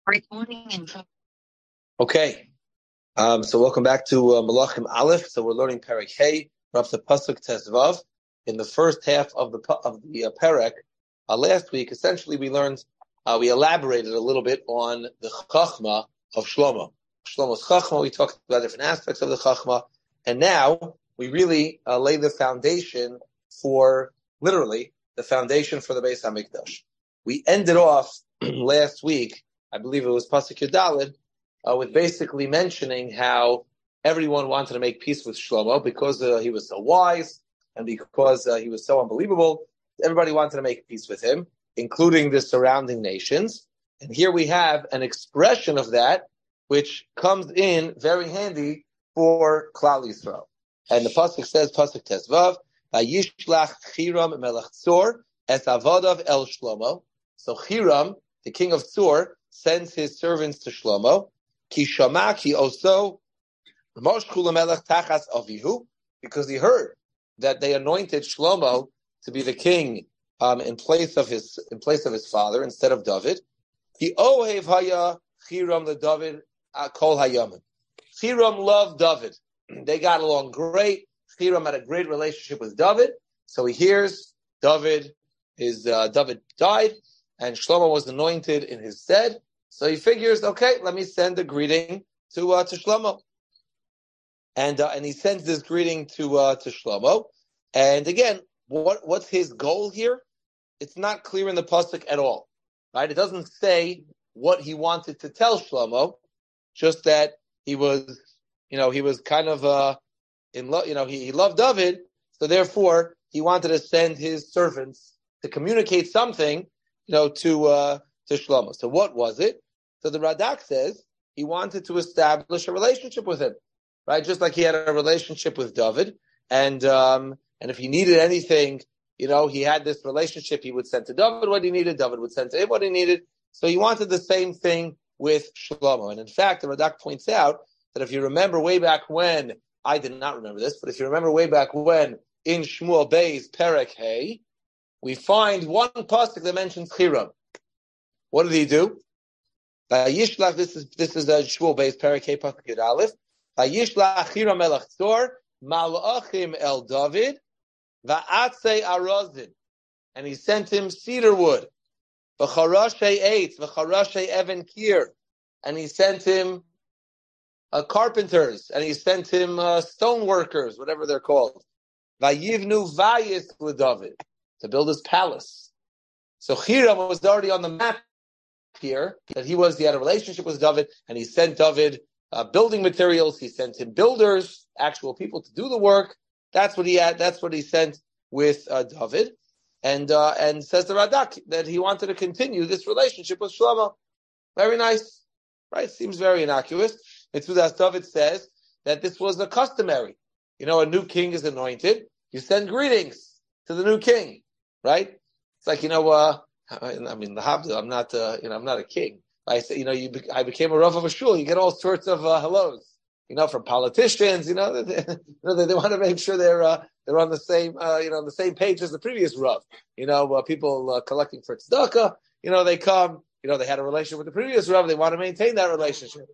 Recording in progress. Okay. So welcome back to Malachim Aleph. So we're learning Perek Hey, Rav the Pasuk Tezvav. In the first half of the Perek, last week, essentially we learned, we elaborated a little bit on the Chachma of Shlomo. Shlomo's Chachma, we talked about different aspects of the Chachma, and now we really lay the foundation for, literally, the foundation for the Beis HaMikdash. We ended off last week, I believe it was Pasuk Yudalid, with basically mentioning how everyone wanted to make peace with Shlomo because he was so wise and because he was so unbelievable. Everybody wanted to make peace with him, including the surrounding nations. And here we have an expression of that, which comes in very handy for Klal Yisrael. And the pasuk says, pasuk Tezvav, Vayishlach Hiram melech Tzor es avodav el Shlomo. So Hiram, the king of Tzor, sends his servants to Shlomo, ki shama ki oso moshchu melech tachas avihu, because he heard that they anointed Shlomo to be the king in place of his father instead of David. Ki ohev haya Hiram the David kol hayamim. Hiram loved David. They got along great. Hiram had a great relationship with David. So he hears David died, and Shlomo was anointed in his stead. So he figures, okay, let me send a greeting to Shlomo. And he sends this greeting to Shlomo. And again, what's his goal here? It's not clear in the pasuk at all, right? It doesn't say what he wanted to tell Shlomo, just that he was kind of in love. He loved David, so therefore he wanted to send his servants to communicate something, to Shlomo. So what was it? So the Radak says he wanted to establish a relationship with him, right? Just like he had a relationship with David, and if he needed anything, he had this relationship. He would send to David what he needed. David would send to him what he needed. So he wanted the same thing with Shlomo. And in fact, the Radak points out that if you remember way back when, I did not remember this, but if you remember way back when in Shmuel Bey's Perek Hey, we find one pasuk that mentions Hiram. What did he do? Vayishlach, this is Shmuel Bey's Perek Hey pasuk Yud Aleph. Vayishlach Hiram melech Tzor malachim el David va'atzei arozin, and he sent him cedar wood, v'charashei eitz, v'charashei even kir, and he sent him carpenters, and he sent him stone workers, whatever they're called. Vayivnu vayis l'David, to build his palace. So Hiram was already on the map here, that he had a relationship with David, and he sent David building materials. He sent him builders, actual people to do the work. That's what he had. That's what he sent with David, and says the Radak that he wanted to continue this relationship with Shlomo. Very nice, right? Seems very innocuous. It's as David says that this was a customary. A new king is anointed. You send greetings to the new king, right? It's like, I'm not a king. I say, I became a Rav of a shul. You get all sorts of hellos, from politicians. They want to make sure they're on the same, on the same page as the previous Rav. People collecting for tzedakah. They come. They had a relationship with the previous Rav. They want to maintain that relationship.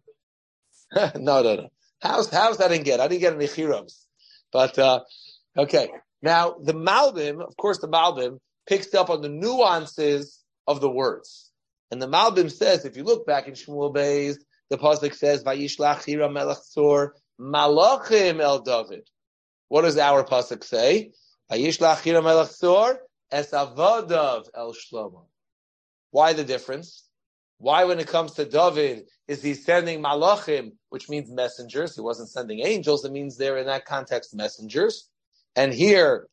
No. How's that didn't get? I didn't get any Hirams. But, okay. Now, the Malbim, of course, the Malbim picks up on the nuances of the words. And the Malbim says, if you look back in Shmuel Beis, the pasuk says, Vayishlach Hiram melech Tzor malachim el David. What does our pasuk say? Vayishlach Hiram melech Tzor es avodav el Shlomo. Why the difference? Why, when it comes to David, is he sending malachim, which means messengers? He wasn't sending angels. It means they're, in that context, messengers. And here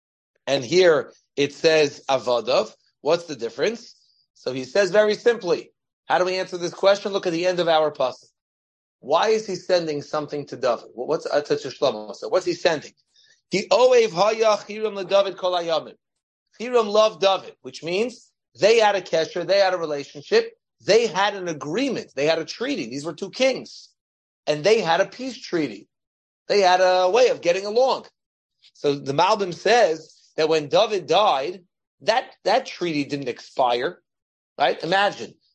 it says avodav. What's the difference? So he says very simply, how do we answer this question? Look at the end of our pasuk. Why is he sending something to David? What's to Shlomo? So what's he sending? Ki oev haya Hiram leDavid kol hayamim. Hiram loved David, which means they had a kesher, they had a relationship. They had an agreement. They had a treaty. These were two kings. And they had a peace treaty. They had a way of getting along. So the Malbim says that when David died, that treaty didn't expire, right? Imagine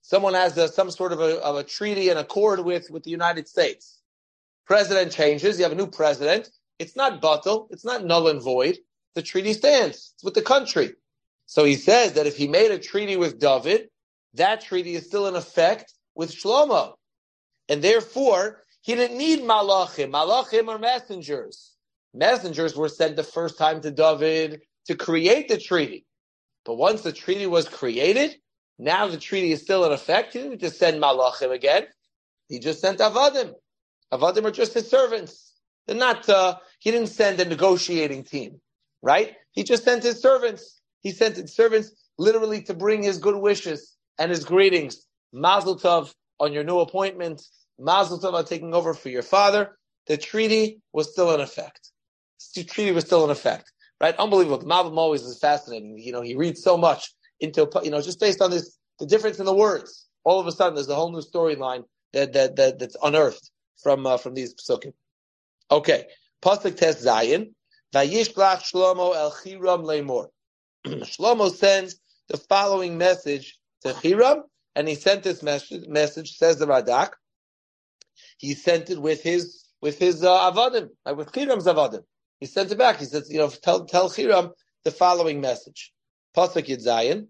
someone has some sort of a treaty and accord with the United States. President changes, you have a new president. It's not batal, it's not null and void. The treaty stands. It's with the country. So he says that if he made a treaty with David, that treaty is still in effect with Shlomo. And therefore, he didn't need malachim. Malachim are messengers. Messengers were sent the first time to David to create the treaty. But once the treaty was created, now the treaty is still in effect. He didn't just send malachim again. He just sent avadim. Avadim are just his servants. They're not, he didn't send a negotiating team, right? He just sent his servants. He sent his servants literally to bring his good wishes and his greetings. Mazel tov on your new appointment. Mazel tov on taking over for your father. The treaty was still in effect. The treaty was still in effect, right? Unbelievable. The Malbim always is fascinating. He reads so much into, just based on this, the difference in the words. All of a sudden, there's a whole new storyline that's unearthed from these psukim. Okay. Pasuk Tes Zayin. Vayishlach Shlomo el Chiram leimor. Shlomo sends the following message to Chiram, and he sent this message, says the Radak. He sent it with his avadim, like with Chiram's avadim. He sent it back. He says, tell Chiram the following message. Pasuk Yud Zayin.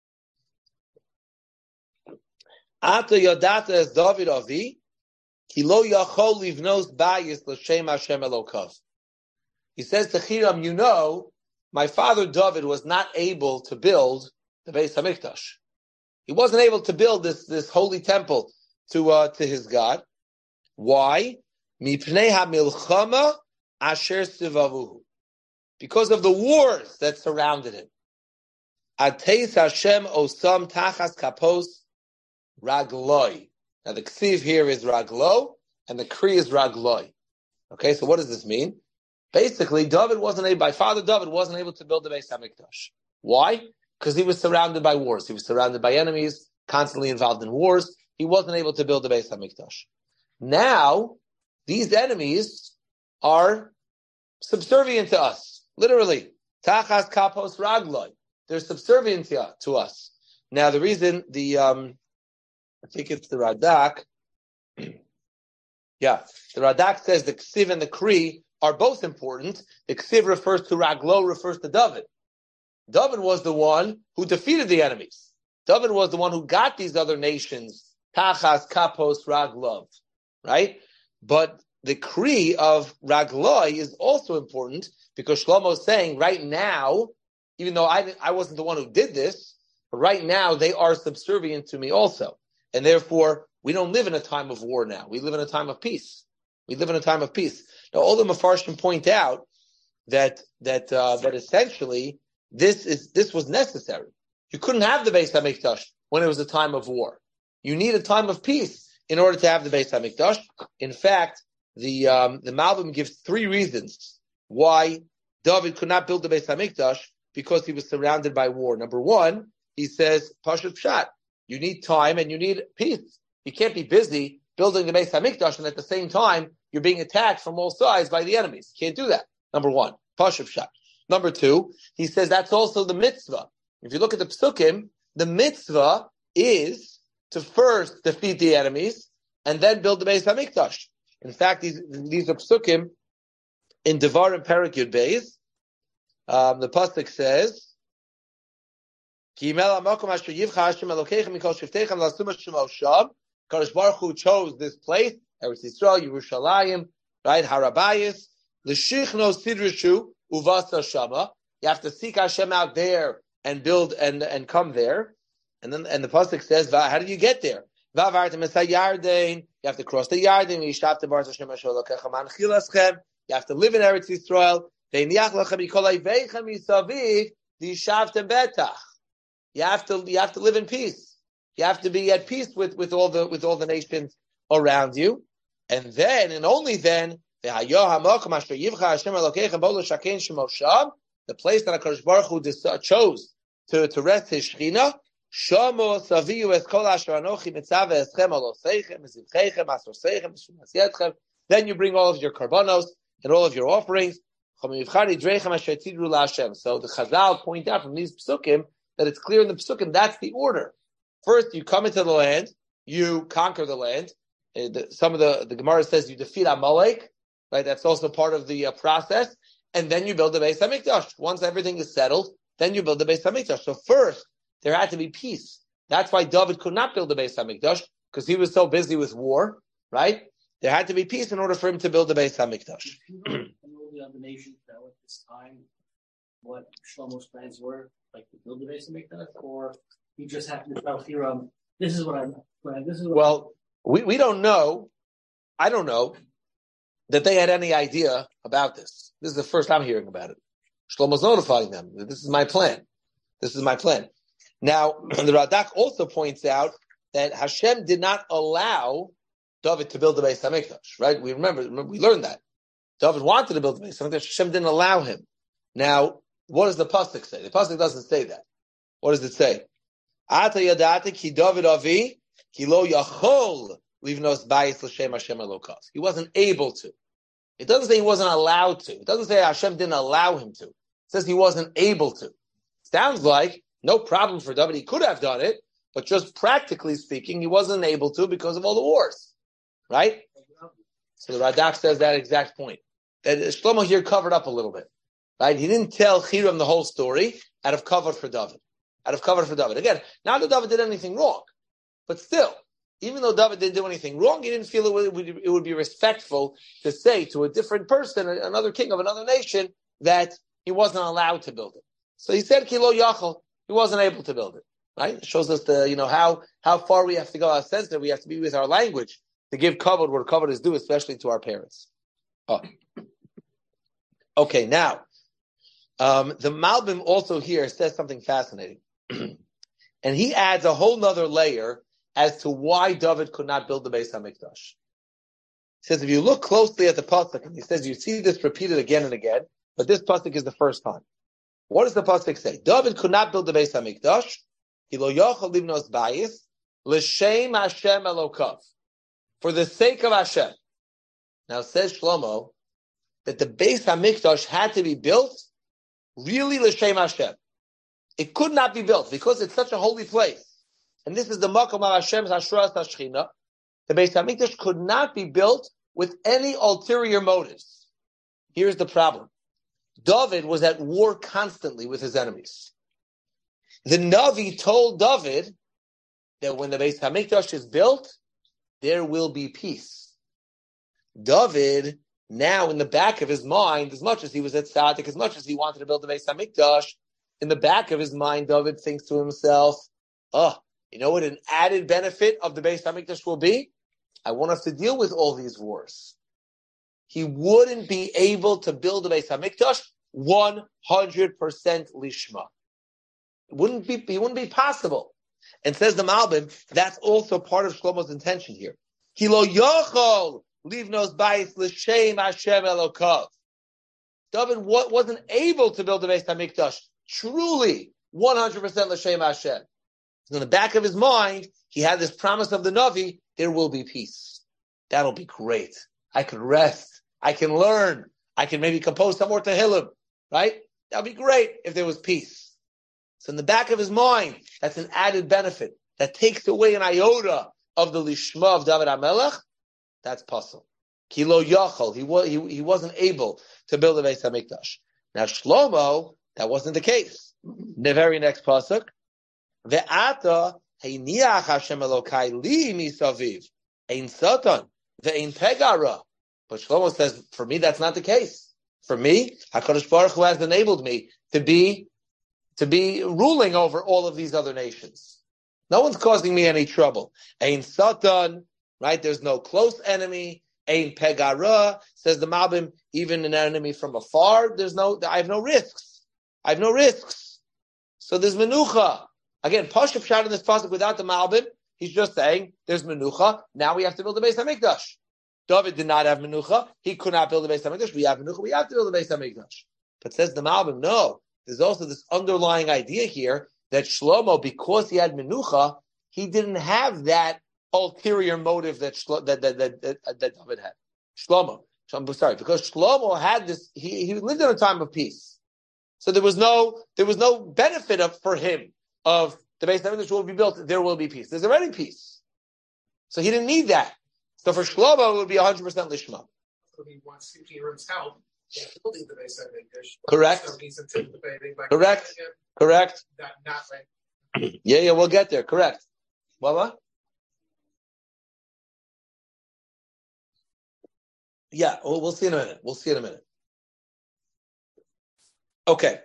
Ata yodata es David avi, ki lo yachol livnos bayis l'shem Hashem Elokav. He says to Chiram, my father David was not able to build the Beis Hamikdash. He wasn't able to build this holy temple to his God. Why? Mipnei hamilchama asher sivavuhu. Because of the wars that surrounded him. Ateis Hashem osam tachas kapos ragloi. Now the ksiv here is raglo, and the kri is ragloi. Okay, so what does this mean? Basically, Father David wasn't able to build the Beis Hamikdash. Why? Because he was surrounded by wars. He was surrounded by enemies, constantly involved in wars. He wasn't able to build the Beis Hamikdash. Now, these enemies are subservient to us. Literally. Tachas kapos ragloi. They're subservient to us. Now, the reason, I think it's the Radak. Yeah. The Radak says the Ksiv and the Kri are both important. The Ksiv refers to Raglo, refers to David. David was the one who defeated the enemies. David was the one who got these other nations, Tachas, Kapos, Raglov, right? But the Kri of Ragloi is also important because Shlomo is saying right now, even though I wasn't the one who did this, but right now they are subservient to me also. And therefore, we don't live in a time of war now. We live in a time of peace. Now, all the Mefarshim point out that essentially this was necessary. You couldn't have the Beis Hamikdash when it was a time of war. You need a time of peace in order to have the Beis Hamikdash. In fact, the Malbim gives 3 reasons why David could not build the Beis Hamikdash, because he was surrounded by war. Number 1, he says, Pashut Pshat. You need time and you need peace. You can't be busy building the Beis Hamikdash and at the same time you're being attacked from all sides by the enemies. Can't do that. Number 1, Pashut Pshat. Number 2, he says that's also the mitzvah. If you look at the psukim, the mitzvah is to first defeat the enemies and then build the Beis Hamikdash. In fact, these are psukim in Devarim Perek Yud Beis. The pasuk says, Kadosh Baruch Hu chose this place, Eretz Yisrael, Yerushalayim, right? Harabayis, l'shichno sidrishu uvasa shama. You have to seek Hashem out there and build and come there. And the pasuk says, how do you get there? You have to cross the Yarden. You have to live in Eretz Yisrael. You have to live in peace. You have to be at peace with all the nations around you. And then, and only then, the place that HaKadosh Baruch Hu chose to rest his Shekhinah, then you bring all of your karbanos and all of your offerings. So the Chazal point out from these psukim that it's clear in the psukim that's the order. First, you come into the land, you conquer the land. Some of the Gemara says you defeat Amalek, right? That's also part of the process. And then you build the Beis HaMikdash. Once everything is settled, then you build the Beis HaMikdash. So first, there had to be peace. That's why David could not build the Beis HaMikdash, because he was so busy with war, right? There had to be peace in order for him to build the Beis HaMikdash. And all the other nations that were at this time, what Shlomo's plans were, like to build the Beis HaMikdash, or he just happened to tell Hiram, this is what I'm planning, this is what Well, we don't know. I don't know that they had any idea about this. This is the first I'm hearing about it. Shlomo's notifying them. This is my plan. This is my plan. Now, the Radak also points out that Hashem did not allow David to build the Beis HaMikdash, right? We remember, we learned that. David wanted to build the Beis HaMikdash. Hashem didn't allow him. Now, what does the Pasuk say? The Pasuk doesn't say that. What does it say? Ata yadati ki David avi ki lo yachol livnos bayis l'shem Hashem elokav. He wasn't able to. It doesn't say he wasn't allowed to. It doesn't say Hashem didn't allow him to. It says he wasn't able to. Sounds like no problem for David. He could have done it, but just practically speaking, he wasn't able to because of all the wars. Right? So the Radak says that exact point. That Shlomo here covered up a little bit. Right? He didn't tell Hiram the whole story out of cover for David. Again, not that David did anything wrong, but still, even though David didn't do anything wrong, he didn't feel it would be respectful to say to a different person, another king of another nation, that he wasn't allowed to build it. So he said, Kilo Yachal, he wasn't able to build it. Right? It shows us how far we have to go, how sensitive we have to be with our language to give kavod where kavod is due, especially to our parents. Oh. Okay, now, the Malbim also here says something fascinating. And he adds a whole nother layer as to why David could not build the Beis HaMikdash. He says, if you look closely at the pasuk, and he says, you see this repeated again and again, but this pasuk is the first time. What does the pasuk say? David could not build the Beis HaMikdash. He lo yochel livnos bayis l'shem Hashem elokav. For the sake of Hashem. Now says Shlomo that the Beis HaMikdash had to be built really l'shem Hashem. It could not be built because it's such a holy place. And this is the Makom of Hashem's Hashras HaShechina. The Beis HaMikdash could not be built with any ulterior motives. Here's the problem. David was at war constantly with his enemies. The Navi told David that when the Beis HaMikdash is built, there will be peace. David, now in the back of his mind, as much as he was at Tzaddik, as much as he wanted to build the Beis HaMikdash, in the back of his mind, David thinks to himself, you know what an added benefit of the Beis HaMikdash will be? I won't have to deal with all these wars. He wouldn't be able to build the Beis HaMikdash 100% lishma. He wouldn't be possible. And says the Malbim, that's also part of Shlomo's intention here. Ki lo yochol livnos bayis l'shem Hashem elokav. David wasn't able to build the Beis HaMikdash truly 100% l'shem Hashem. In the back of his mind, he had this promise of the Navi, there will be peace. That'll be great. I can rest. I can learn. I can maybe compose some more Tehillim. Right? That'd be great if there was peace. So in the back of his mind, that's an added benefit. That takes away an iota of the lishma of David HaMelech. That's possible. Kilo Yachal. He wasn't able to build the Beis HaMikdash. Now Shlomo, that wasn't the case. The very next pasuk, Ve'ata heiniach Hashem Elokai li misaviv ein satan ve'ein pegara. But Shlomo says, for me, that's not the case. For me, HaKadosh Baruch Hu has enabled me to be ruling over all of these other nations. No one's causing me any trouble. Ein satan, right? There's no close enemy. Ein pegara, says the Malbim, even an enemy from afar, I have no risks. So there's menucha. Again, Pashup shot in this pasuk without the Malbim. He's just saying there's menucha. Now we have to build the Beis HaMikdash. David did not have menucha. He could not build the Beis HaMikdash. We have menucha. We have to build the Beis HaMikdash. But says the Malbim, no. There's also this underlying idea here that Shlomo, because he had menucha, he didn't have that ulterior motive that David had. Because Shlomo had this. He lived in a time of peace. So there was no benefit for him of the Beis Hamikdash will be built, there will be peace. There's already peace. So he didn't need that. So for Shlomo, it would be 100% Lishma. So he wants Hiram's help in building the Beis Hamikdash. Correct. So he's anticipating by Correct. Correct. That not like. Yeah, we'll get there. Correct. What? Yeah, we'll see in a minute. Okay.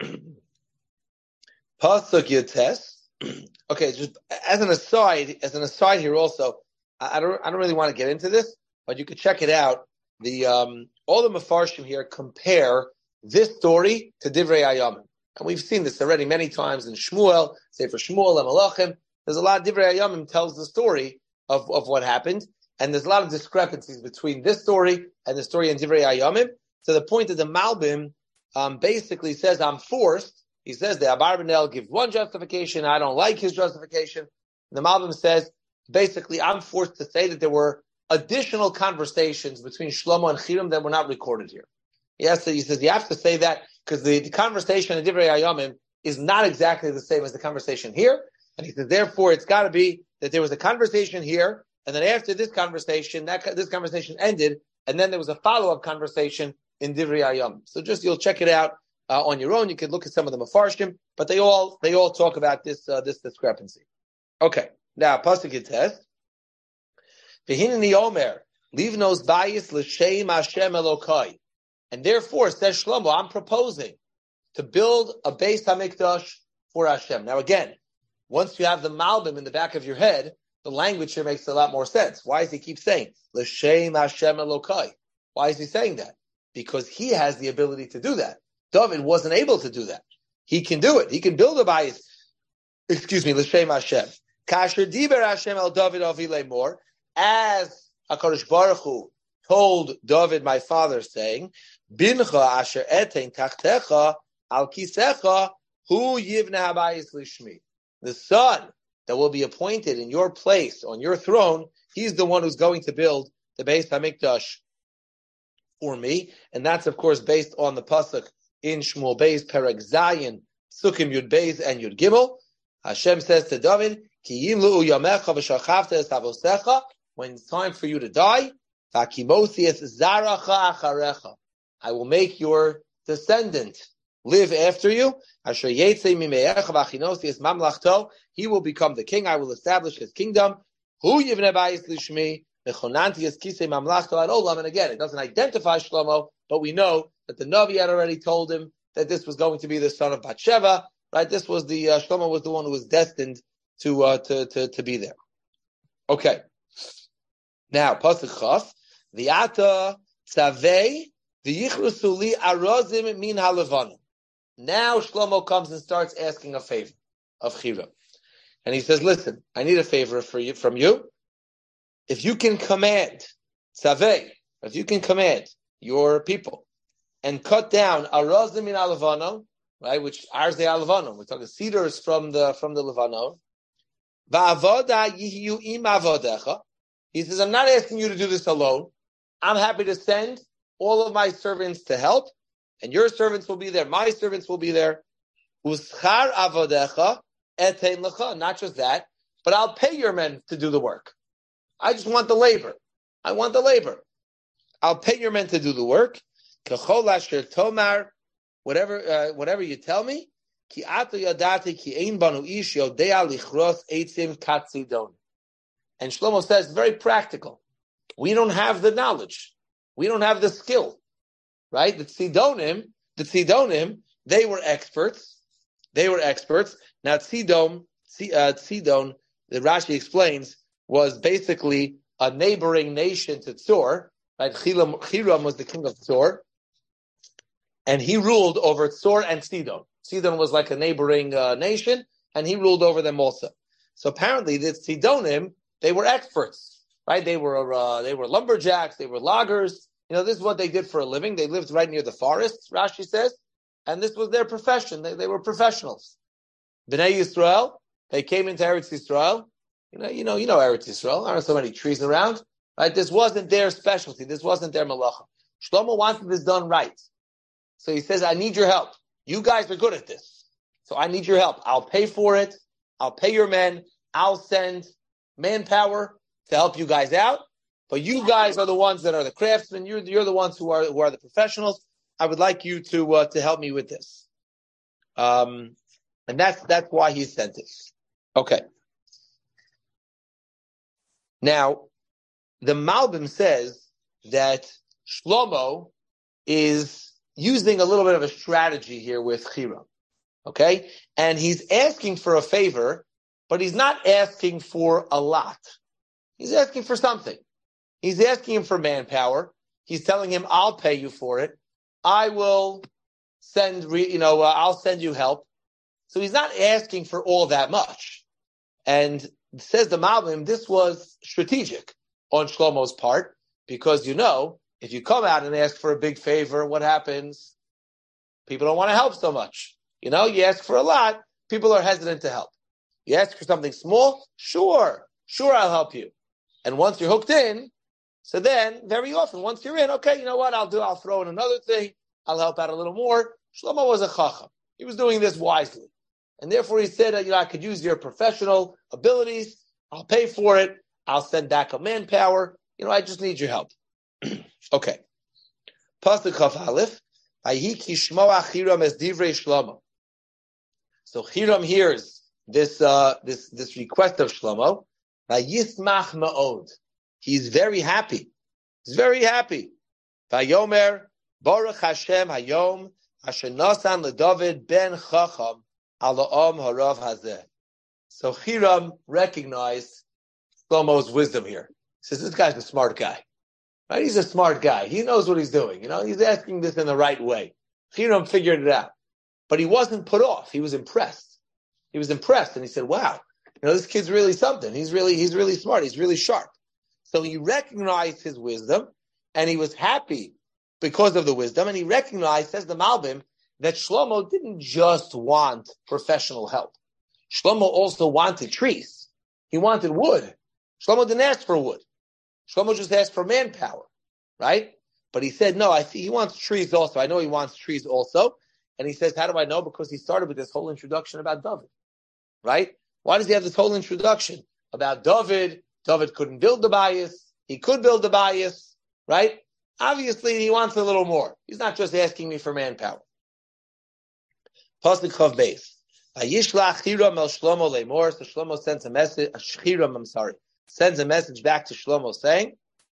Pasuk Yotes. Okay, just as an aside here also, I don't really want to get into this, but you could check it out. All the Mefarshim here compare this story to Divrei Hayamim. And we've seen this already many times in Shmuel, say for Shmuel and Malachim. There's a lot of Divrei Hayamim tells the story of what happened. And there's a lot of discrepancies between this story and the story in Divrei Hayamim, to the point that the Malbim basically says, I'm forced. He says the Abarbanel give one justification, I don't like his justification. The Malbim says, basically, I'm forced to say that there were additional conversations between Shlomo and Hiram that were not recorded here. He says you have to say that because the conversation in Divrei Hayamim is not exactly the same as the conversation here. And he says, therefore, it's got to be that there was a conversation here, and then after this conversation, this conversation ended, and then there was a follow-up conversation in Divrei Hayamim. So you'll check it out on your own. You can look at some of the Mefarshim, but they all talk about this discrepancy. Okay, now Pasuk Yotes. V'hineni Omer livnos bayis l'shem Hashem Elokai, and therefore says Shlomo, I'm proposing to build a Beis Hamikdash for Hashem. Now again, once you have the Malbim in the back of your head, the language here makes a lot more sense. Why does he keep saying l'shem Hashem Elokai? Why is he saying that? Because he has the ability to do that. David wasn't able to do that. He can do it. He can build a bayis. L'shem Hashem. Kasher diber Hashem el David avi lemor, as HaKadosh Baruch Hu told David, my father, saying, Bincha asher etein tachtecha al kisecha hu yivne habayis lishmi. The son that will be appointed in your place, on your throne, he's the one who's going to build the Beis Hamikdash for me. And that's, of course, based on the pasuk in Shmuel Beis, Perek Zayin, Sukkim Yud Beis, and Yud Gimel. Hashem says to David, Ki yimlu'u yamecha v'shachavta es avosecha, when it's time for you to die, I will make your descendant live after you. He will become the king. I will establish his kingdom. And again, it doesn't identify Shlomo, but we know that the Navi had already told him that this was going to be the son of Bathsheba. Right? This was the Shlomo was the one who was destined to be there. Okay. Now, Pasuk Chaf, V'ata tzavei v'yichrusuli arozim min halevanim. Now Shlomo comes and starts asking a favor of Hiram. And he says, listen, I need a favor from you. If you can command, tzavei, if you can command your people and cut down arozim min halevanim, right, which are the halevanim, we're talking cedars from the Levanon, va'avoda yihiyu im avodecha. He says, I'm not asking you to do this alone. I'm happy to send all of my servants to help, and your servants will be there. My servants will be there. Uschar avodecha etein lecha. Not just that, but I'll pay your men to do the work. I just want the labor. I want the labor. I'll pay your men to do the work. Kechol asher tomar, whatever you tell me. Ki atu yadati ki ein banu ish yodea lichros eitzim katzidon. And Shlomo says, very practical. We don't have the knowledge. We don't have the skill. Right? The Tzidonim, they were experts. Now, Tzidon, the Rashi explains, was basically a neighboring nation to Tzor. Right? Hiram was the king of Tzor. And he ruled over Tzor and Tzidon. Tzidon was like a neighboring nation, and he ruled over them also. So apparently, the Tzidonim, they were experts, right? They were lumberjacks, they were loggers. This is what they did for a living. They lived right near the forests, Rashi says, and this was their profession. They were professionals. Bnei Yisrael, they came into Eretz Yisrael. You know Eretz Yisrael. There aren't so many trees around, right? This wasn't their specialty. This wasn't their malacha. Shlomo wanted this done right, so he says, "I need your help. You guys are good at this, so I need your help. I'll pay for it. I'll pay your men. I'll send manpower to help you guys out. But you guys are the ones that are the craftsmen. You're the ones who are the professionals. I would like you to help me with this. And that's why he sent it. Okay. Now, the Malbim says that Shlomo is using a little bit of a strategy here with Hiram. Okay? And he's asking for a favor, but he's not asking for a lot. He's asking for something. He's asking him for manpower. He's telling him, I'll pay you for it. I will send, I'll send you help. So he's not asking for all that much. And says the Malbim, this was strategic on Shlomo's part, because if you come out and ask for a big favor, what happens? People don't want to help so much. You ask for a lot, people are hesitant to help. You ask for something small, sure, I'll help you. And once you're hooked in, so then very often, once you're in, okay, you know what I'll throw in another thing, I'll help out a little more. Shlomo was a chacham. He was doing this wisely. And therefore he said, I could use your professional abilities, I'll pay for it, I'll send back a manpower, I just need your help. Okay. Pasuk Chaf Aleph, Vayhi ki shmoa Hiram es divrei Shlomo. So Hiram hears this request of Shlomo. Vayismach ma'od. He's very happy. Vayomer Baruch Hashem Hayom Asher Nasan LeDavid Ben Chacham Ala'am Harav Hazeh. So Hiram recognized Shlomo's wisdom here. He says, this guy's a smart guy. Right? He's a smart guy. He knows what he's doing. He's asking this in the right way. Hiram figured it out. But he wasn't put off. He was impressed. And he said, wow, this kid's really something. He's really smart. He's really sharp. So he recognized his wisdom, and he was happy because of the wisdom. And he recognized, says the Malbim, that Shlomo didn't just want professional help. Shlomo also wanted trees. He wanted wood. Shlomo didn't ask for wood. Shlomo just asked for manpower, right? But he said, no, he wants trees also. I know he wants trees also. And he says, how do I know? Because he started with this whole introduction about David, right? Why does he have this whole introduction about David? David couldn't build the bayis. He could build the bayis, right? Obviously, he wants a little more. He's not just asking me for manpower. Pasuk Chav Beis. Vayishlach Hiram el Shlomo leimor. So Shlomo sends a message. Sends a message back to Shlomo saying,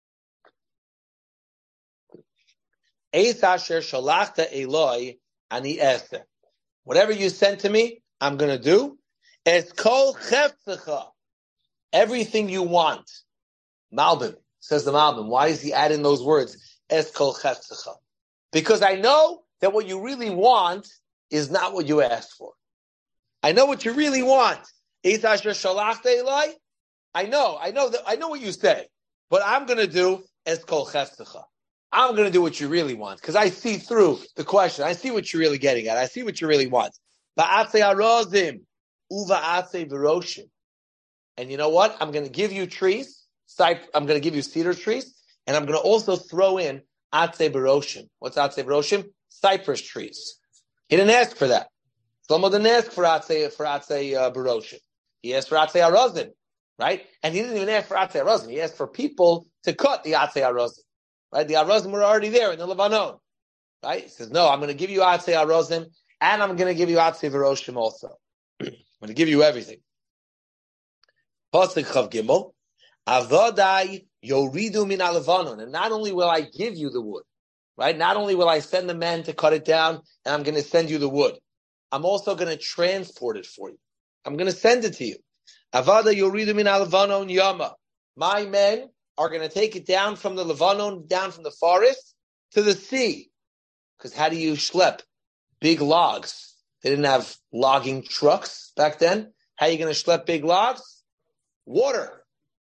Eis asher shalachta Eloi ani eseh. Whatever you sent to me, I'm going to do. Es kol chefzecha. Everything you want. Malbim, says the Malbim. Why does he add in those words? Es kol chefzecha. Because I know that what you really want is not what you asked for. I know what you really want. Eis asher shalachta Eloi. I know what you say, but I'm going to do es kol chefzecha. I'm going to do what you really want, because I see through the question. I see what you're really getting at. I see what you really want. Va'atzei arozim uva'atzei v'roshim. And you know what? I'm going to give you trees. I'm going to give you cedar trees, and I'm going to also throw in atzei v'roshim. What's atzei v'roshim? Cypress trees. He didn't ask for that. Shlomo didn't ask for atzei v'roshim. He asked for atzei arozim. Right? And he didn't even ask for Atzei Arozim. He asked for people to cut the Atzei Arozim. Right? The Arozim were already there in the Lebanon. Right? He says, no, I'm going to give you Atzei Arozim, and I'm going to give you Atzei V'roshim also. I'm going to give you everything. Pasuk Chav Gimel. Avodai yoridu min al-Lebanon. And not only will I give you the wood, right? Not only will I send the men to cut it down, and I'm going to send you the wood. I'm also going to transport it for you. I'm going to send it to you. Avada yoridu min al-Levanon yama. My men are going to take it down from the Levanon, down from the forest to the sea. Because how do you schlep big logs? They didn't have logging trucks back then. How are you going to schlep big logs? Water.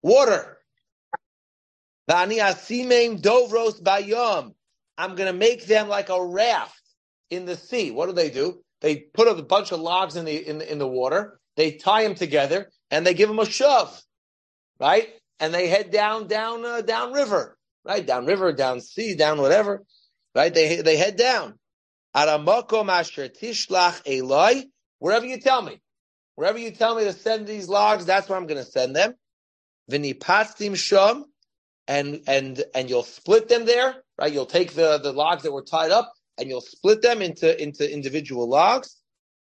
Vani asimeim dovros bayom. I'm going to make them like a raft in the sea. What do? They put a bunch of logs in the water. They tie them together. And they give them a shove, right? And they head down river, right? Down river, down sea, down whatever, right? They head down. Aramakom asher tishlach Eloi, wherever you tell me. Wherever you tell me to send these logs, that's where I'm going to send them. V'nipatzim sham, and you'll split them there, right? You'll take the logs that were tied up and you'll split them into individual logs.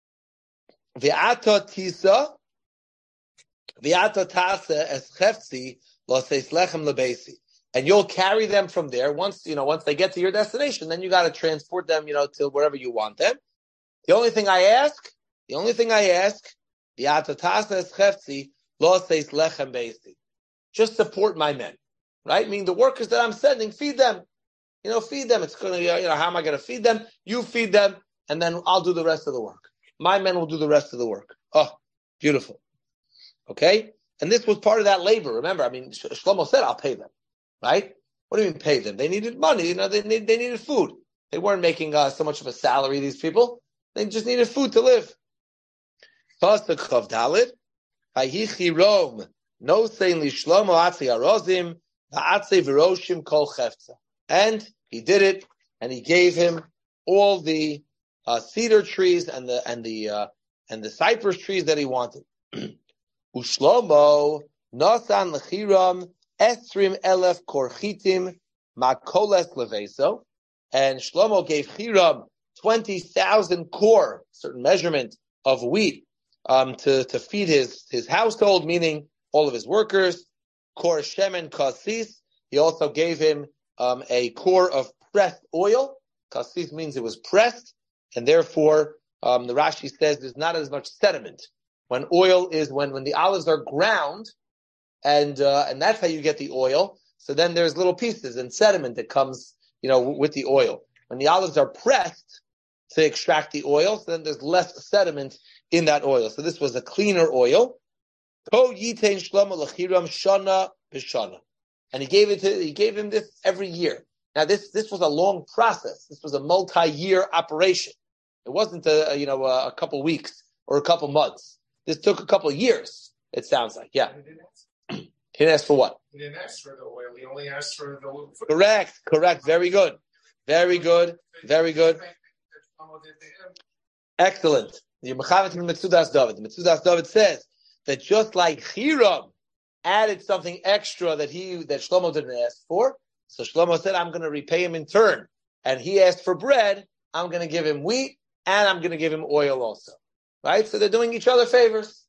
V'ata tisa, v'ata tasa es chefzi lo seis lechem lebesi. And you'll carry them from there. Once they get to your destination, then you got to transport them, to wherever you want them. The only thing I ask, just support my men, right? Meaning the workers that I'm sending, feed them. Feed them. It's going to, how am I going to feed them? You feed them, and then I'll do the rest of the work. My men will do the rest of the work. Oh, beautiful. Okay? And this was part of that labor. Remember, Shlomo said, I'll pay them. Right? What do you mean pay them? They needed money. They needed food. They weren't making so much of a salary, these people. They just needed food to live. Pasuk Chav Daled, Vayichi Rom, no saying li Shlomo Atzi Arozim, Va'atzi V'roshim Kol Chefza. And he did it, and he gave him all the cedar trees and the cypress trees that he wanted. Ushlomo Nosan Lechiram Esrim Elef Korchitim Makoles Leveso, and Shlomo gave Hiram 20,000 kor, certain measurement of wheat, to feed his household, meaning all of his workers. Kor shemen kasis. He also gave him a kor of pressed oil. Kasis means it was pressed, and therefore the Rashi says there's not as much sediment. When the olives are ground, and that's how you get the oil. So then there's little pieces and sediment that comes, with the oil. When the olives are pressed to extract the oil, so then there's less sediment in that oil. So this was a cleaner oil. Ko yitein Shlomo lechiram shana b'shana, and he gave him this every year. Now this was a long process. This was a multi-year operation. It wasn't a couple weeks or a couple months. This took a couple of years. It sounds like, yeah. He didn't ask for what? He didn't ask for the oil. He only asked for the food. Correct. Very good. Excellent. The Metzudas David says that just like Hiram added something extra that Shlomo didn't ask for, so Shlomo said, I'm going to repay him in turn. And he asked for bread, I'm going to give him wheat, and I'm going to give him oil also. Right? So they're doing each other favors.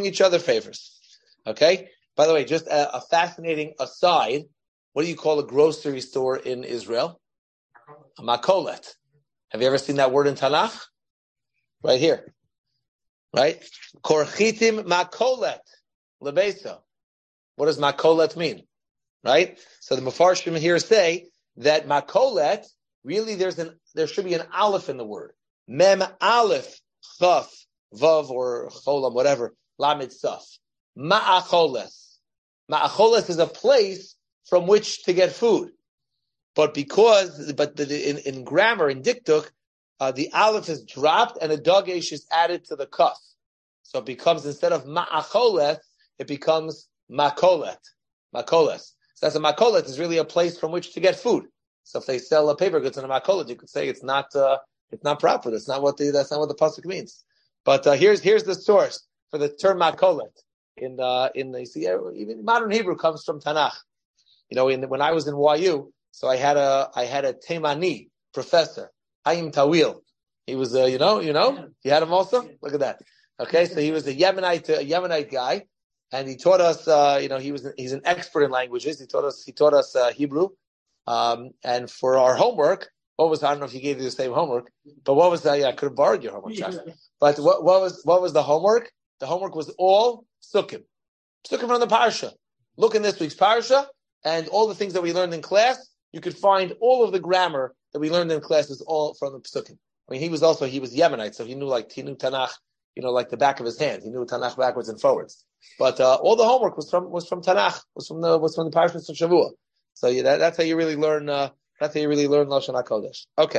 Okay? By the way, just a fascinating aside, what do you call a grocery store in Israel? A makolet. Have you ever seen that word in Tanakh? Right here. Right? Korchitim makolet. Lebeso. What does makolet mean? Right? So the Mefarshim here say that makolet, really there should be an aleph in the word. Mem aleph, chaf, vav, or cholam, whatever, lamid saf. Ma'acholes. Ma'acholes is a place from which to get food. But in grammar, in diktuk, the aleph is dropped and a dagesh is added to the kaf. So it becomes, instead of ma'acholet, it becomes makolet. Makoles. So that's a makolet is really a place from which to get food. So if they sell paper goods in a makolet, you could say it's not proper. That's not what the pasuk means. But here's the source for the term makolet. You see, even modern Hebrew comes from Tanakh. When I was in YU, so I had a Teimani professor, Hayim Tawil. He was you had him also. Look at that. Okay, so he was a Yemenite guy, and he taught us. He's an expert in languages. He taught us Hebrew, and for our homework, I don't know if he gave you the same homework, but what was that? I could have borrowed your homework, Josh. But what was the homework? The homework was all Sukkim from the Parsha. Look in this week's Parsha, and all the things that we learned in class, you could find all of the grammar that we learned in class is all from the Sukkim. He was Yemenite, so he knew Tanakh, like the back of his hand. He knew Tanakh backwards and forwards. But all the homework was from Tanakh, was from the Parsha of Shavua. So that's how you really learn. That's how you really learn Lashon HaKodesh. Okay.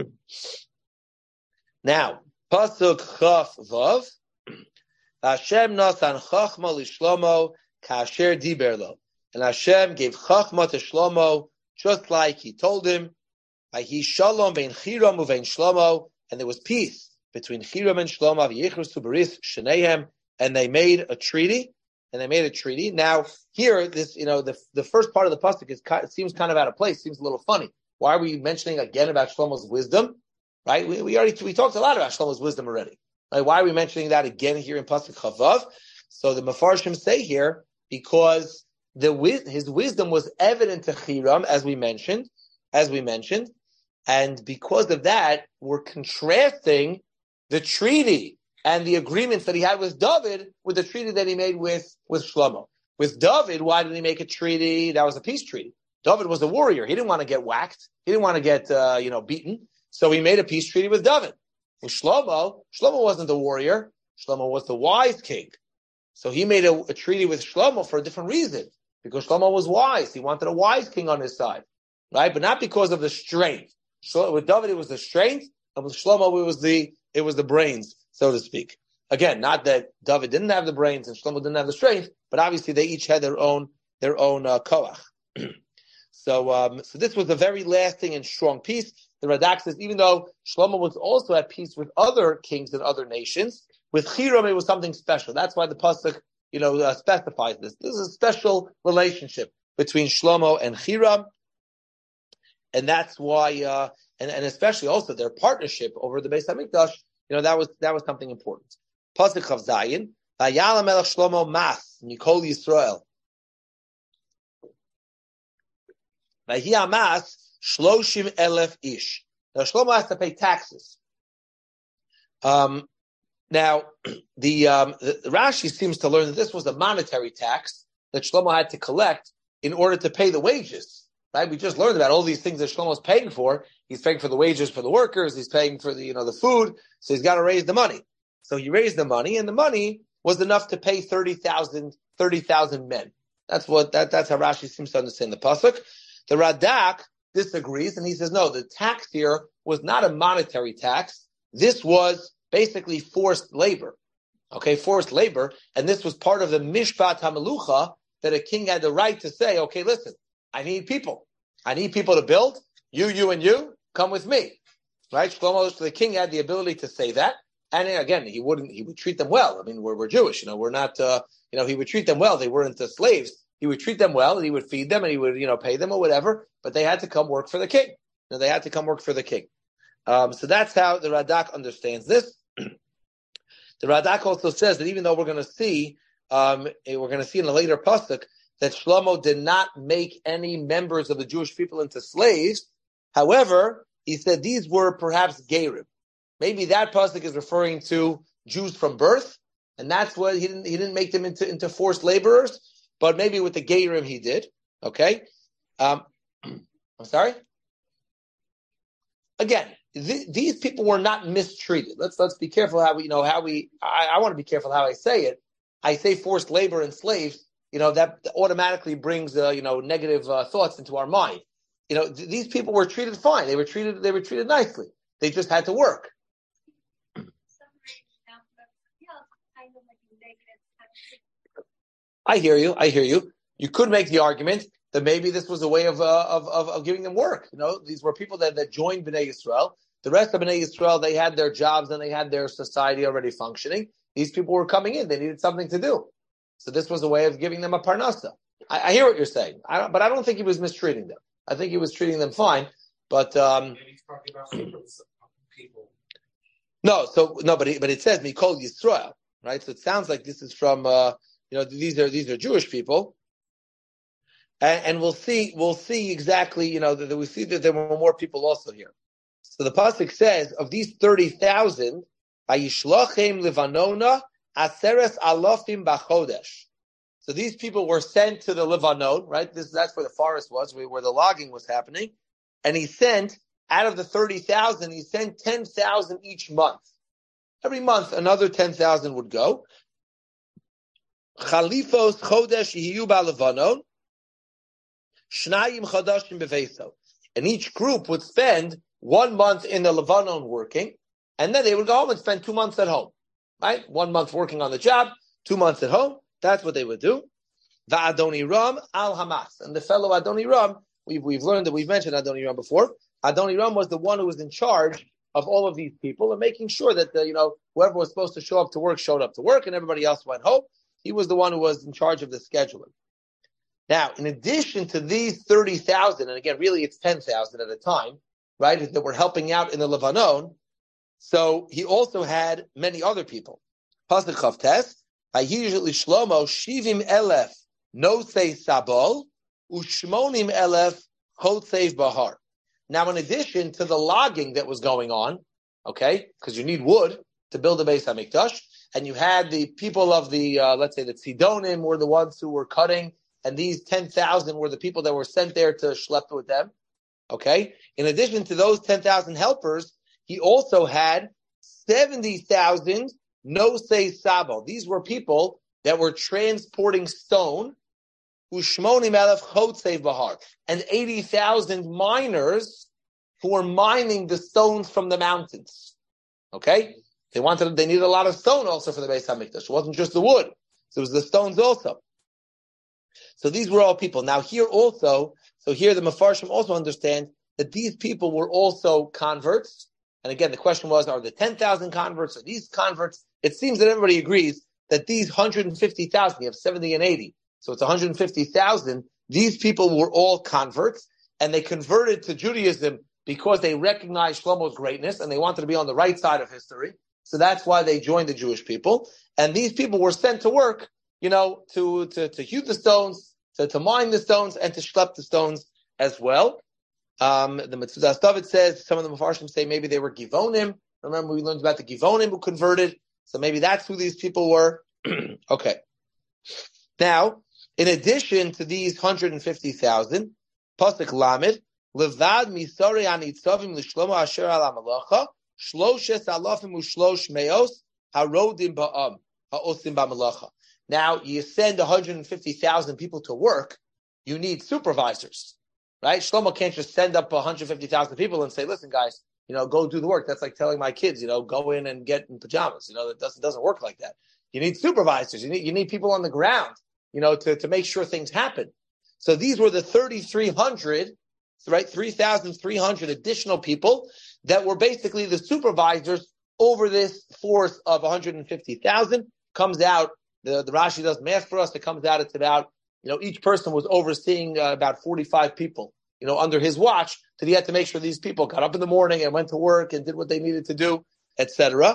Now, pasuk chaf vav. Hashem nasan chachma lishlomo kasher diber lo, and Hashem gave chachma to Shlomo just like He told him. He shalom bein Hiram uvein Shlomo, and there was peace between Hiram and Shlomo. V'yichrusu beris shneihem, and they made a treaty. Now, here, this, the first part of the pasuk seems kind of out of place, seems a little funny. Why are we mentioning again about Shlomo's wisdom? Right? We talked a lot about Shlomo's wisdom already. Right? Why are we mentioning that again here in pasuk Chavav? So the Mefarshim say here, because his wisdom was evident to Hiram, as we mentioned, and because of that, we're contrasting the treaty and the agreements that he had with David with the treaty that he made with Shlomo. With David, why did he make a treaty? That was a peace treaty. David was a warrior. He didn't want to get whacked. He didn't want to get beaten. So he made a peace treaty with David. With Shlomo wasn't the warrior. Shlomo was the wise king. So he made a treaty with Shlomo for a different reason. Because Shlomo was wise. He wanted a wise king on his side. Right? But not because of the strength. With David, it was the strength. And with Shlomo, it was the brains, so to speak. Again, not that David didn't have the brains and Shlomo didn't have the strength, but obviously they each had their own koach. So this was a very lasting and strong peace. The Radak says, even though Shlomo was also at peace with other kings and other nations, with Hiram it was something special. That's why the pasuk, specifies this. This is a special relationship between Shlomo and Hiram, and that's why, and especially also their partnership over the Beis Hamikdash. That was something important. Pasuk of Zayin, Vayala Melech Shlomo Mas Mikol Yisrael. Vayhi Mas 30,000 ish. Now Shlomo has to pay taxes. Now the Rashi seems to learn that this was a monetary tax that Shlomo had to collect in order to pay the wages. Right? We just learned about all these things that Shlomo is paying for. He's paying for the wages for the workers. He's paying for the food. So he's got to raise the money. So he raised the money, and the money was enough to pay 30,000 men. That's how Rashi seems to understand the pasuk. The Radak disagrees, and he says no. The tax here was not a monetary tax. This was basically forced labor. Okay, forced labor, and this was part of the Mishpat HaMelucha that a king had the right to say, okay, listen, I need people to build. You, and you, come with me. Right? Shlomo, the king, had the ability to say that. And again, he would treat them well. I mean, we're Jewish, we're not, he would treat them well. They weren't slaves. He would treat them well, and he would feed them, and he would, pay them or whatever. But they had to come work for the king. They had to come work for the king. So that's how the Radak understands this. The Radak also says that even though we're going to see in a later pasuk that Shlomo did not make any members of the Jewish people into slaves. However, he said these were perhaps Gerim. Maybe that pasuk is referring to Jews from birth, and that's what he didn't make them into forced laborers, but maybe with the Gerim he did. Okay, I'm sorry. Again, these people were not mistreated. Let's be careful how we I want to be careful how I say it. I say forced labor and slaves. That automatically brings negative thoughts into our mind. These people were treated fine. They were treated nicely. They just had to work. I hear you. You could make the argument that maybe this was a way of giving them work. These were people that joined Bnei Yisrael. The rest of Bnei Yisrael, they had their jobs and they had their society already functioning. These people were coming in. They needed something to do. So this was a way of giving them a parnasa. I hear what you're saying, but I don't think he was mistreating them. I think he was treating them fine. But maybe he's talking about people. But it says Mikol Yisrael, right? So it sounds like this is from these are Jewish people, and we'll see exactly that we see that there were more people also here. So the pasuk says of these 30,000, Vayishlochem Levanona Aseres Alofim Bachodesh. So these people were sent to the Lebanon, right? That's where the forest was, where the logging was happening. And he sent, out of the 30,000, he sent 10,000 each month. Every month, another 10,000 would go. Chalifos Chodesh Yiyu Ba'Levanon, Shnayim Chodashim Beveso. And each group would spend 1 month in the Lebanon working, and then they would go home and spend 2 months at home. Right? 1 month working on the job, 2 months at home. That's what they would do. The Adoniram al Hamas. And the fellow Adoniram, we've learned that we've mentioned Adoniram before. Adoniram was the one who was in charge of all of these people and making sure that whoever was supposed to show up to work showed up to work and everybody else went home. He was the one who was in charge of the scheduling. Now, in addition to these 30,000, and again, really it's 10,000 at a time, right, that were helping out in the Lebanon, so he also had many other people. Pasuk Chavtes, Hayishli Shlomo Shivim Elef Nosei Sabol Ushmonim Elef Chotzev Bahar. Now, in addition to the logging that was going on, okay, because you need wood to build the Beis Hamikdash, and you had the people of the, let's say the Tzidonim were the ones who were cutting, and these 10,000 were the people that were sent there to schlep with them, okay? In addition to those 10,000 helpers, he also had 70,000 Nosei Sabo. These were people that were transporting stone, Ushmonim Elef Chotzev Bahar, and 80,000 miners who were mining the stones from the mountains. Okay? They needed a lot of stone also for the Beis Hamikdash. It wasn't just the wood. So it was the stones also. So these were all people. Now here the Mefarshim also understand that these people were also converts. And again, the question was, are the 10,000 converts, or these converts? It seems that everybody agrees that these 150,000, you have 70 and 80, so it's 150,000, these people were all converts, and they converted to Judaism because they recognized Shlomo's greatness, and they wanted to be on the right side of history. So that's why they joined the Jewish people. And these people were sent to work, to hew the stones, to mine the stones, and to schlep the stones as well. The Metzudas David says, some of the Mefarshim say maybe they were Givonim. Remember, we learned about the Givonim who converted. So maybe that's who these people were. Okay. Now, in addition to these 150,000, Pasuk Lamed, Levad misori anitzavim l'shlomo asher al hamalacha, shloshes alafim ushlosh meos harodim ba'am ha'osim ba'malacha. Now, you send 150,000 people to work, you need supervisors, right? Shlomo can't just send up 150,000 people and say, listen, guys, go do the work. That's like telling my kids, go in and get in pajamas. That doesn't work like that. You need supervisors. You need people on the ground, to make sure things happen. So these were the 3,300, right? 3,300 additional people that were basically the supervisors over this force of 150,000. Comes out, the Rashi does math for us. It comes out, it's about, each person was overseeing about 45 people, under his watch, that he had to make sure these people got up in the morning and went to work and did what they needed to do, etc.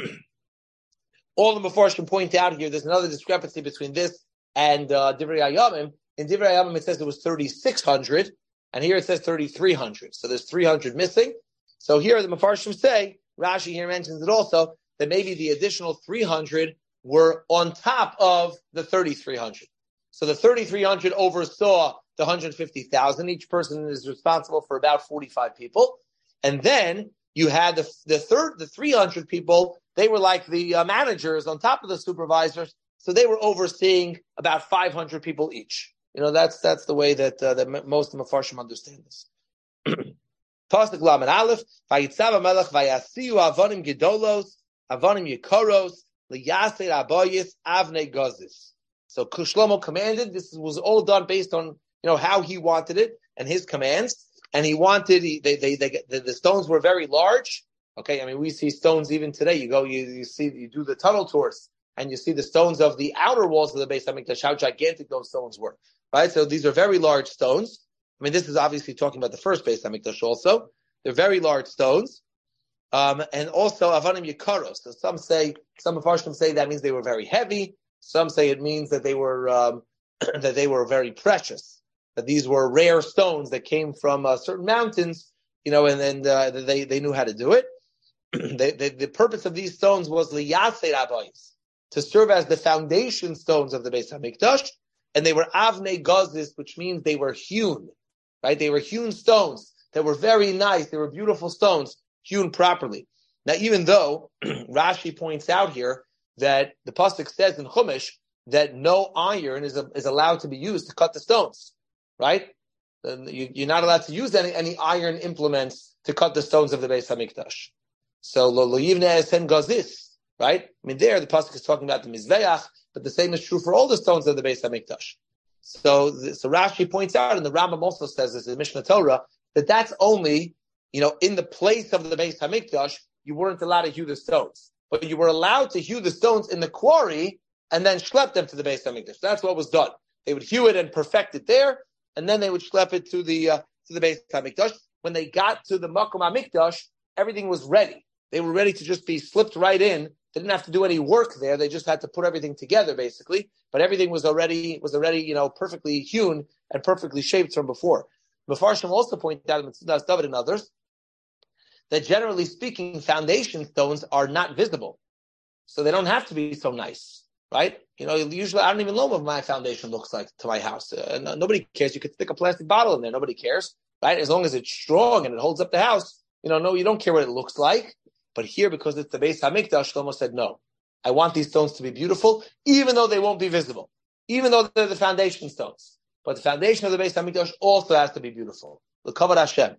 All the Mefarshim point out here, there's another discrepancy between this and Divrei Hayamim. In Divrei Hayamim, it says it was 3,600, and here it says 3,300. So there's 300 missing. So here the Mefarshim say, Rashi here mentions it also, that maybe the additional 300 were on top of the 3,300. So the 3,300 oversaw the 150,000. Each person is responsible for about 45 people. And then you had the 300 people, they were like the managers on top of the supervisors. So they were overseeing about 500 people each. That's the way that most of the Mefarshim understand this. Pasuk Lamed Aleph, Vayitzav HaMelech Vayasiyu Avonim Gedolos, Avonim Yikoros, Liyaser Abayis Avnei Gozis. So Shlomo commanded. This was all done based on how he wanted it and his commands. And he wanted the stones were very large. Okay, I mean we see stones even today. You do the tunnel tours and you see the stones of the outer walls of the Beis Hamikdash, how gigantic those stones were. Right, so these are very large stones. I mean, this is obviously talking about the first Beis Hamikdash also. They're very large stones. And also Avanim Yikaros. So some Mefarshim say that means they were very heavy. Some say it means that they were very precious. That these were rare stones that came from certain mountains, and they knew how to do it. The purpose of these stones was liyaser abayis, to serve as the foundation stones of the Beis Hamikdash, and they were avnei gozis, which means they were hewn. Right? They were hewn stones that were very nice. They were beautiful stones, hewn properly. Now, even though Rashi points out here that the pasuk says in Chumash that no iron is allowed to be used to cut the stones, right? You're not allowed to use any iron implements to cut the stones of the Beis Hamikdash. So lo yivneh esen gazis, right? I mean, there the pasuk is talking about the mizveach, but the same is true for all the stones of the Beis Hamikdash. So Rashi points out, and the Rambam also says this in Mishnah Torah, that's only in the place of the Beis Hamikdash, you weren't allowed to hew the stones, but you were allowed to hew the stones in the quarry and then schlep them to the Beis Hamikdash. That's what was done. They would hew it and perfect it there, and then they would schlep it to the Beis Hamikdash. When they got to the Makom Hamikdash, everything was ready. They were ready to just be slipped right in. They didn't have to do any work there. They just had to put everything together, basically. But everything was already perfectly hewn and perfectly shaped from before. Mefarshim also pointed out in Metzudas David and others that generally speaking, foundation stones are not visible, so they don't have to be so nice, right? Usually I don't even know what my foundation looks like to my house. Nobody cares. You could stick a plastic bottle in there. Nobody cares, right? As long as it's strong and it holds up the house, no, you don't care what it looks like. But here, because it's the Beis Hamikdash, Shlomo said, no, I want these stones to be beautiful, even though they won't be visible, even though they're the foundation stones. But the foundation of the Beis Hamikdash also has to be beautiful. L'kavod Hashem.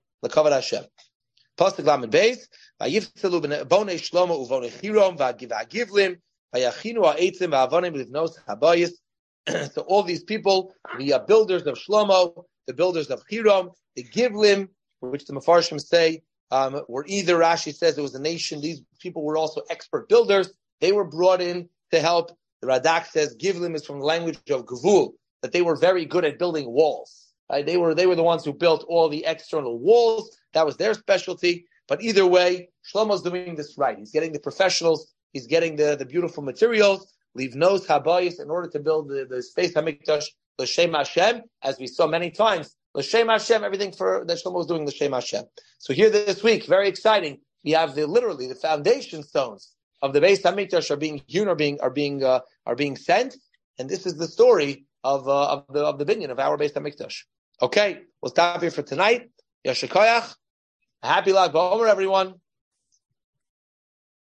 Pasuk Lamed Beis, Vayiftzelu bonei Shlomo uvonei Chirom v'agivlim, vayachinu ha'etzim v'avonim livnos habayis. So all these people, the builders of Shlomo, the builders of Chirom, the Givlim, which the Mefarshim say, were either, Rashi says it was a nation, these people were also expert builders, they were brought in to help. The Radak says Givlim is from the language of Gevul, that they were very good at building walls. Right? They were the ones who built all the external walls. That was their specialty. But either way, Shlomo's doing this right. He's getting the professionals. He's getting the beautiful materials. Livnos habayis, in order to build the space Hamikdash, l'shem Hashem, as we saw many times. L'shem Hashem, everything that Shlomo is doing, l'shem Hashem. So here this week, very exciting. We have the foundation stones of the Beis Hamikdash are being hewn, are being sent, and this is the story of the binyan of our Beis Hamikdash. Okay, we'll stop here for tonight. Yasher koyach. Happy Lag BaOmer, everyone.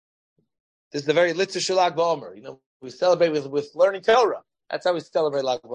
This is the very Litzer Lag BaOmer. We celebrate with learning Torah. That's how we celebrate Lag BaOmer.